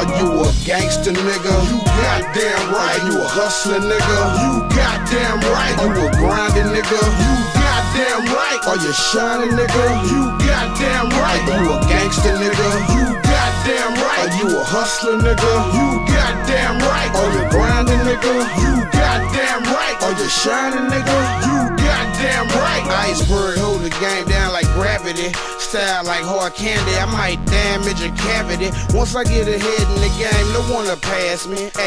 Are you a gangster nigga? You goddamn right. Are you a hustler nigga? You goddamn right. You a grinding nigga? You goddamn right. Are you shining nigga? You goddamn right. Are you a gangster nigga? You goddamn right. Are you a hustler nigga? You goddamn right. Are you grinding nigga? You goddamn right. Are you shining nigga? You goddamn right. Iceberg hold the game down like gravity. Style like hard candy, I might damage a cavity. Once I get ahead in the game, no one will pass me.